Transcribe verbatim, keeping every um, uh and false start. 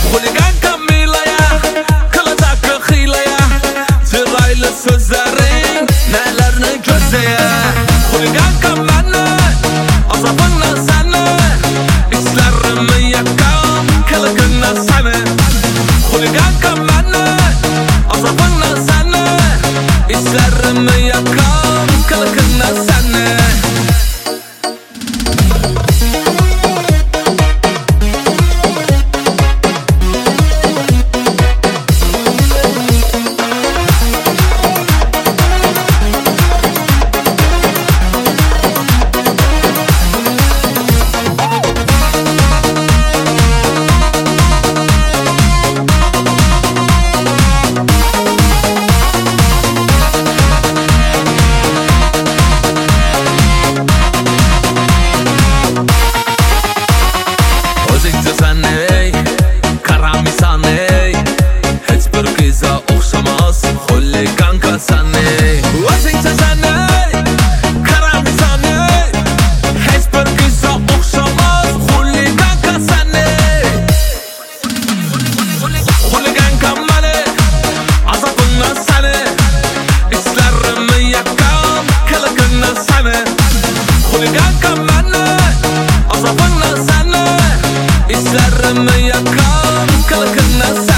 Xuligan Kamilaya qilajak hiylaya chiroyli so'zlaring nelarni ko'zaya Xuligan Kamani azobingni sani islarimni yaqqan qilig'ini sani Xuligan Kamani azobingni sani islarimni yaqqan qilig'ini sani Xuligan Kamani azobingni sani islarimni yaqqan qilig'ini sani